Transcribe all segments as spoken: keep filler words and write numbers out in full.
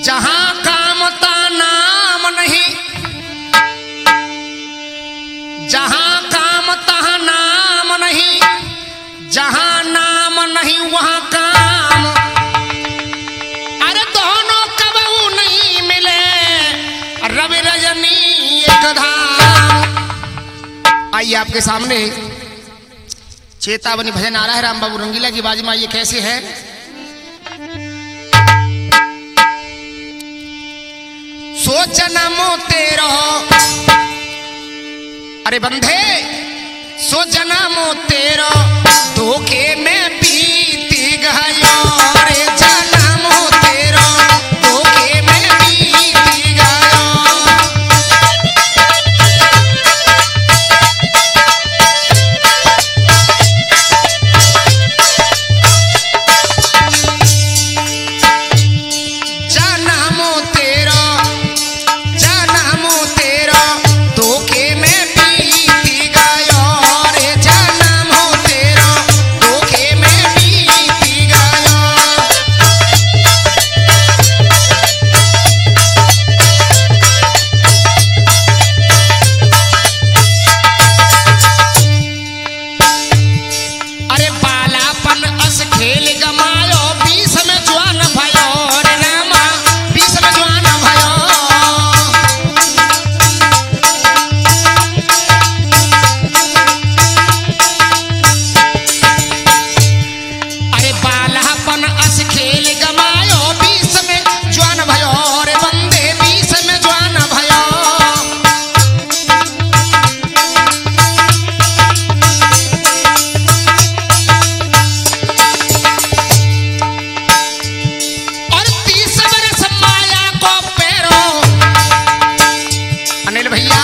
जहां कामता नाम नहीं, जहां कामता नाम नहीं, जहां नाम नहीं वहां काम। अरे दोनों कबहू नहीं मिले, रवि रजनी एक धाम। आइए आपके सामने चेतावनी भजन आ रहा है राम बाबू रंगीला की बाजी में। ये कैसे है? सोचना मोते रहो, अरे बंधे सोचना मोते रहो, धोखे में बीती गयो रे जना मोते रहो, धोखे में बीती गयो। जना मोते रहो, जना मोते रहो, धोखे में बीती गयो रे जना मोते रहो, धोखे में बीती गयो। अरे बालापन अस खेल गमायो, बीस में जवान भयो रे रामा, बीस में जवान भयो। अरे बालापन अस खेल गमायो, बीस में जवान भयो रे बंदे, बीस में जवान भयो। और तीस बरस माया को पैरो, अनिल भैया,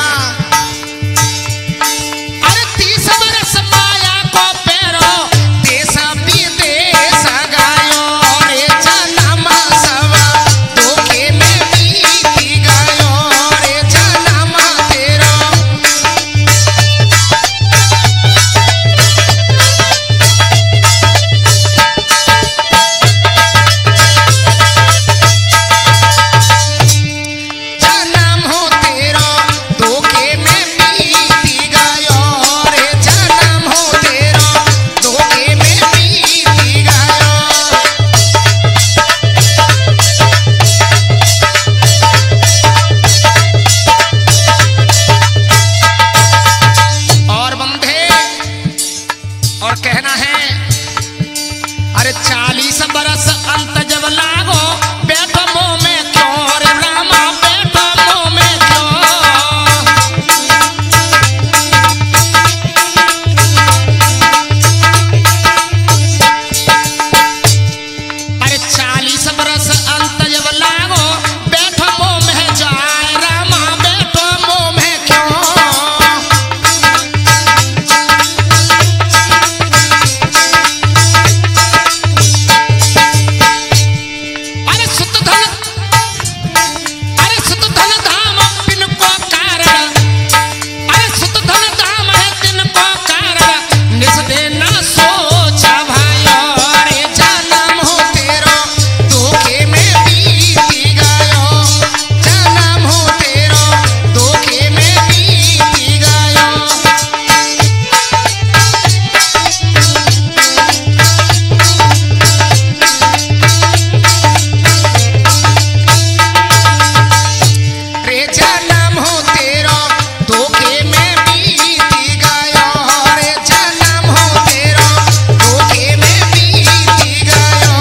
अरे तीस बरस माया को पैरो, देश विदेश गयो रे जन्म सब, धोखे में बीती गयो रे जन्म तेरो। जन्म हो तेरो, धोखे में बीती गयो रे जन्म हो तेरो, धोखे में बीती गयो। और बंधे और कहना है, अरे चालीस बरस अंत जब लागो, बैठो मुंह में क्यों रे रामा, बैठो मुंह में क्यों। अरे चालीस बरस अंत जब लागो, बैठो मुंह में जाए रामा, बैठो मुंह में क्यों। अरे सुत धन, अरे सुत धन धाम पिन को कारण, अरे सुत धन धाम है दिन को कारण, निस देना सोच भाइयो रे जन्म हो तेरो, धोखे में बीती गयो, जन्म हो तेरो, धोखे में बीती गयो। रे जन्म हो तेरो, धोखे में बीती गयो रे जन्म हो तेरो, धोखे में बीती गयो।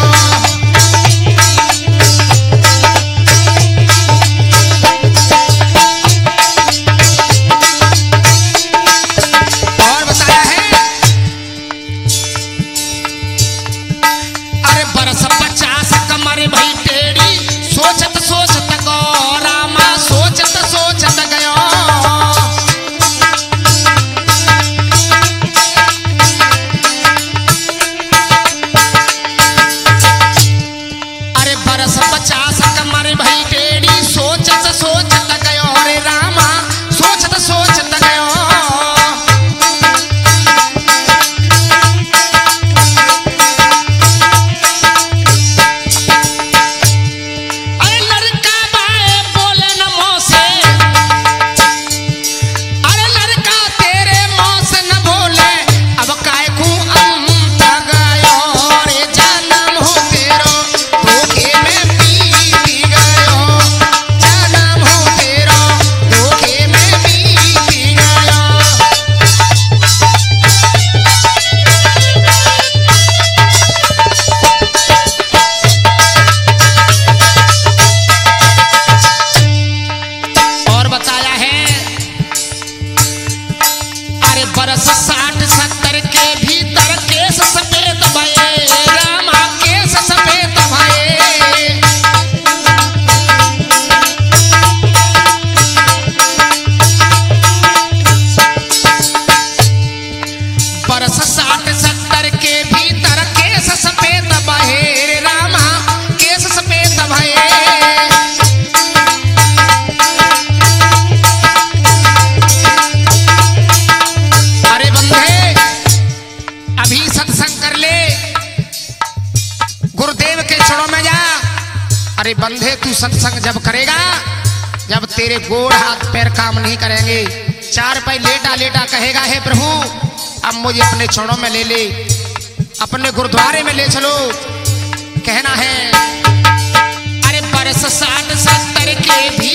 और बताया है, अरे बरस पचास कमर भई टेढ़ी, सोचत सोचत गो रामा, सोचत सोचत गयो। अरे बरस पचास कमर भई टेढ़ी, सोचत सोचत गयो रे रामा, सोचत सोचत गयो। अरे लड़के अरे बंधे तू सत्संग जब करेगा जब तेरे गोड़ हाथ पैर काम नहीं करेंगे, चार पाई लेटा लेटा कहेगा हे प्रभु अब मुझे अपने चरणों में ले ले, अपने गुरुद्वारे में ले चलो, कहना है अरे बरस साठ सत्तर के भी